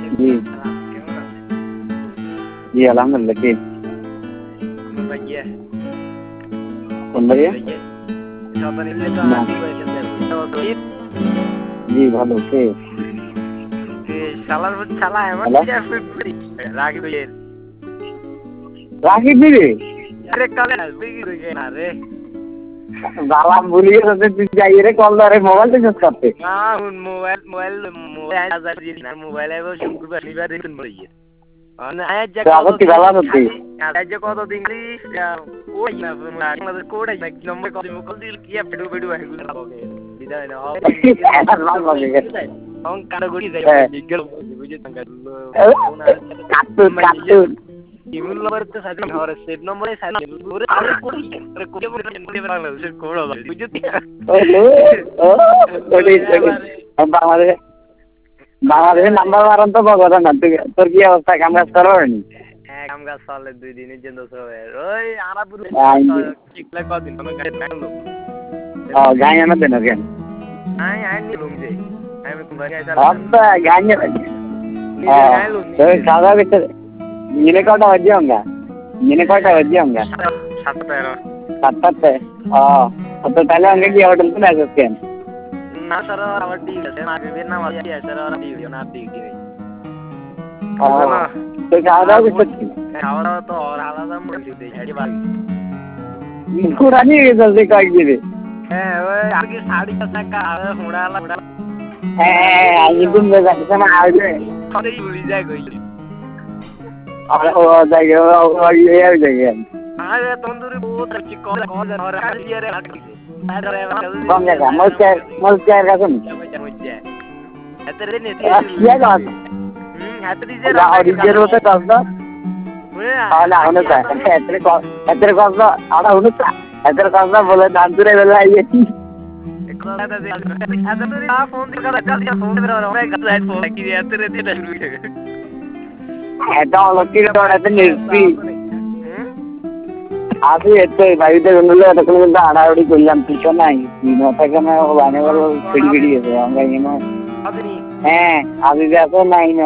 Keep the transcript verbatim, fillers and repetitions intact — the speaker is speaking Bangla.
জি জি আলহামদুলিল্লাহ। কে কোন ভাইয়া? না জি ভালো। কে রাকিব দিদি বাবা ভুলিয়ে তুই যাই রে কল ধরে মোবাইল থেকে করতে মোবাইল মোবাইল মোবাইল মোবাইল শুক্রবার শনিবার দেখুন বইয়ে কত ইংলিশ ওই বাংলাদেশ কোড আছে নম্বর কত মুকল দিল কি পেডু পেডু বিদায় না অং কারো গড়ি যায় লিগেল বুঝে তঙ্গা কাটুন কাটুন ইমুল নম্বর তো সাথে ধরে সেভ নম্বরে সাথে ওরে আরে কোড আরে কোড কোড বাংলাদেশের কোড বুঝে ও ওই বাংলাদেশ বাংলাদেশের নাম্বার মারান তো বগদা না তোর কি অবস্থা? কাম কাজ করবেনি? হ্যাঁ কাম কাজ চলে দুই দিনের জন্য চলে ওই আরাপুর শিখলে কদিন আমি গাড়ি থাকলো ও গায় না দেন কেন আই আই নি লুম যে আমি কোন গাড়ি আইতা আব্বা গায় না হ্যাঁ তো খাওয়া বিতে নিলে কটা বাজে হোগা নিলে কটা বাজে হোগা সাতটা সাতটা ও তো তাহলে আগে কি হোটেল पे आ सकते हैं না স্যার আমার ঠিক আছে আগে বের নাম আছে স্যার আর দিও না ডিউটি নেই না তো খাওয়া দাওয়া করতে খাওয়া দাওয়া তো আর আলাদা মুড়ি দিয়ে ঝাড়ি বাড়ি পুরানি জলদি কাট দিবে হ্যাঁ ওই আগে শাড়ি টাকা হুড়ালা হুড়ালা হ্যাঁ আই দিন যাচ্ছে না আইবে আরে ভুলি যায় কইলি আর ও জায়গা ও এই জায়গা আরে তন্দুরি বহুত আছে কল কল আর কাল দিয়ে রে কম জায়গা মজা মজা রাখুন এতরে নেতি ইয়া গাছ হুম এতরি যে অরিজিনাল হতে কাজ না আলা হলো তা এতরে কল এতরে কাজ না আলা হলো তা এতরে কাজ না বলে দান দূরে বেলা আইছি এতরে আ ফোন দিয়ে কাজ কাজ ফোন দিয়ে ওরে গাছ হেড ফোন কি এতরে দিয়ে শুরু হয়ে গেছে এটা হলো কি ওটাতে নির্সি আজই এত বাইরে গেলে এতক্ষণ কিন্তু আড়াআড়ি করলাম কিছু নাই নটাকে না বানে বলো ফিড়ি ফিড়ি গেছে আমরা এনে হ্যাঁ আজই যে আসো নাই